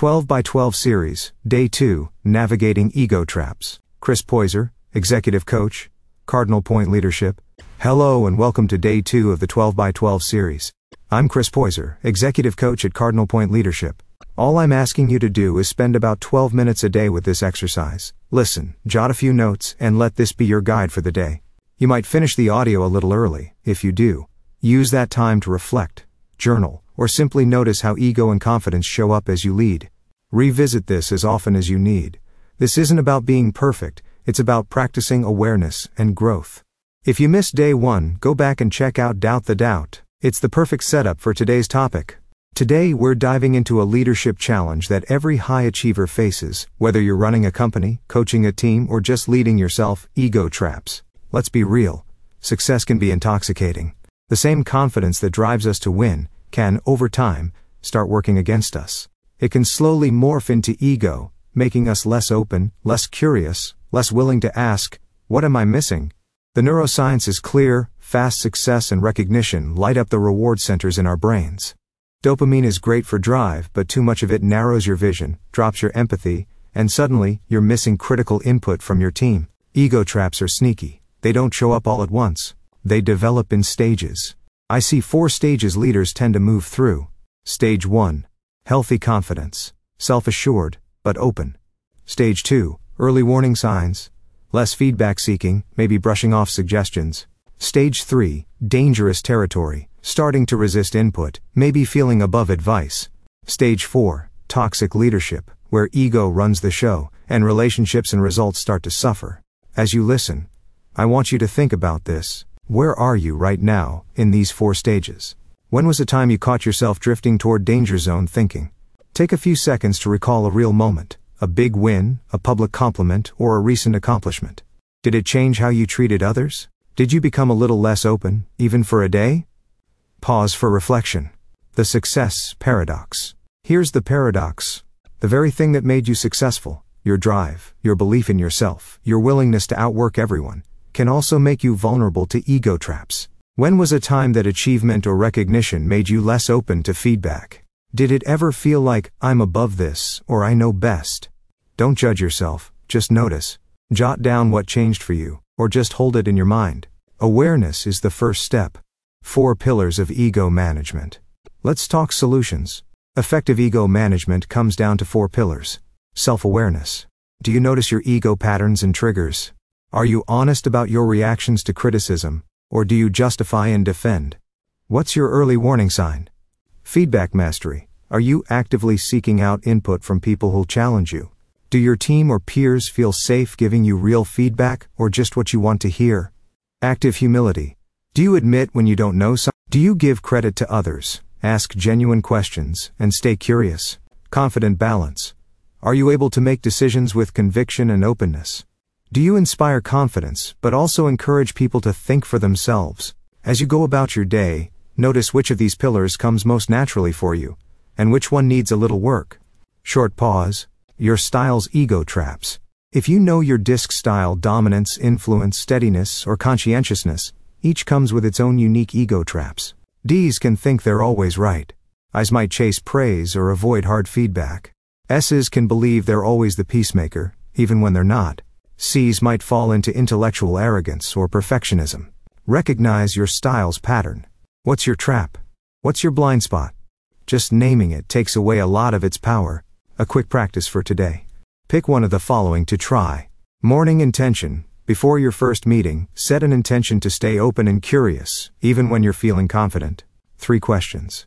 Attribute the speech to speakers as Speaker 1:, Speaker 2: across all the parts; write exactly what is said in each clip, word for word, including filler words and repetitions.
Speaker 1: twelve by twelve Series, Day two, Navigating Ego Traps. Chris Poyser, Executive Coach, Cardinal Point Leadership. Hello and welcome to Day two of the twelve by twelve Series. I'm Chris Poyser, Executive Coach at Cardinal Point Leadership. All I'm asking you to do is spend about twelve minutes a day with this exercise. Listen, jot a few notes, and let this be your guide for the day. You might finish the audio a little early. If you do, use that time to reflect, journal, or simply notice how ego and confidence show up as you lead. Revisit this as often as you need. This isn't about being perfect, it's about practicing awareness and growth. If you missed day one, go back and check out Doubt the Doubt. It's the perfect setup for today's topic. Today we're diving into a leadership challenge that every high achiever faces, whether you're running a company, coaching a team, or just leading yourself. Ego traps. Let's be real. Success can be intoxicating. The same confidence that drives us to win can, over time, start working against us. It can slowly morph into ego, making us less open, less curious, less willing to ask, what am I missing? The neuroscience is clear. Fast success and recognition light up the reward centers in our brains. Dopamine is great for drive, but too much of it narrows your vision, drops your empathy, and suddenly, you're missing critical input from your team. Ego traps are sneaky. They don't show up all at once. They develop in stages. I see four stages leaders tend to move through. Stage one. Healthy confidence. Self-assured, but open. Stage two. Early warning signs. Less feedback seeking, maybe brushing off suggestions. Stage three. Dangerous territory. Starting to resist input, maybe feeling above advice. Stage four. Toxic leadership, where ego runs the show, and relationships and results start to suffer. As you listen, I want you to think about this. Where are you right now, in these four stages? When was the time you caught yourself drifting toward danger zone thinking? Take a few seconds to recall a real moment, a big win, a public compliment, or a recent accomplishment. Did it change how you treated others? Did you become a little less open, even for a day? Pause for reflection. The success paradox. Here's the paradox. The very thing that made you successful, your drive, your belief in yourself, your willingness to outwork everyone, can also make you vulnerable to ego traps. When was a time that achievement or recognition made you less open to feedback? Did it ever feel like, I'm above this, or I know best? Don't judge yourself, just notice. Jot down what changed for you, or just hold it in your mind. Awareness is the first step. Four pillars of ego management. Let's talk solutions. Effective ego management comes down to four pillars. Self-awareness. Do you notice your ego patterns and triggers? Are you honest about your reactions to criticism, or do you justify and defend? What's your early warning sign? Feedback mastery. Are you actively seeking out input from people who'll challenge you? Do your team or peers feel safe giving you real feedback, or just what you want to hear? Active humility. Do you admit when you don't know something? Do you give credit to others, ask genuine questions, and stay curious? Confident balance. Are you able to make decisions with conviction and openness? Do you inspire confidence, but also encourage people to think for themselves? As you go about your day, notice which of these pillars comes most naturally for you, and which one needs a little work. Short pause. Your style's ego traps. If you know your disc style, dominance, influence, steadiness, or conscientiousness, each comes with its own unique ego traps. D's can think they're always right. I's might chase praise or avoid hard feedback. S's can believe they're always the peacemaker, even when they're not. C's might fall into intellectual arrogance or perfectionism. Recognize your style's pattern. What's your trap? What's your blind spot? Just naming it takes away a lot of its power. A quick practice for today. Pick one of the following to try. Morning intention. Before your first meeting, set an intention to stay open and curious, even when you're feeling confident. Three questions.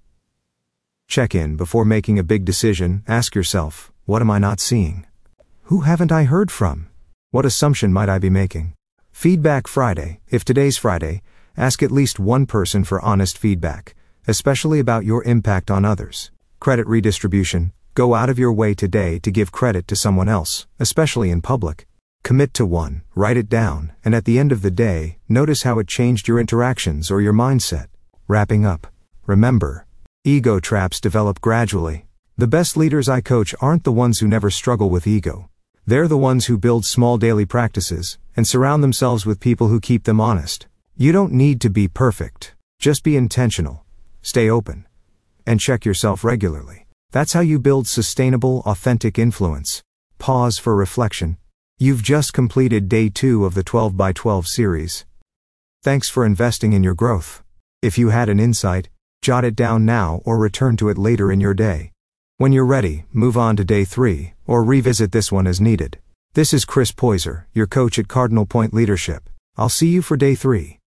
Speaker 1: Check in before making a big decision. Ask yourself, what am I not seeing? Who haven't I heard from? What assumption might I be making? Feedback Friday. If today's Friday, ask at least one person for honest feedback, especially about your impact on others. Credit redistribution. Go out of your way today to give credit to someone else, especially in public. Commit to one, write it down, and at the end of the day, notice how it changed your interactions or your mindset. Wrapping up. Remember, ego traps develop gradually. The best leaders I coach aren't the ones who never struggle with ego. They're the ones who build small daily practices and surround themselves with people who keep them honest. You don't need to be perfect. Just be intentional. Stay open. And check yourself regularly. That's how you build sustainable, authentic influence. Pause for reflection. You've just completed day two of the twelve by twelve series. Thanks for investing in your growth. If you had an insight, jot it down now or return to it later in your day. When you're ready, move on to day three, or revisit this one as needed. This is Chris Poyser, your coach at Cardinal Point Leadership. I'll see you for day three.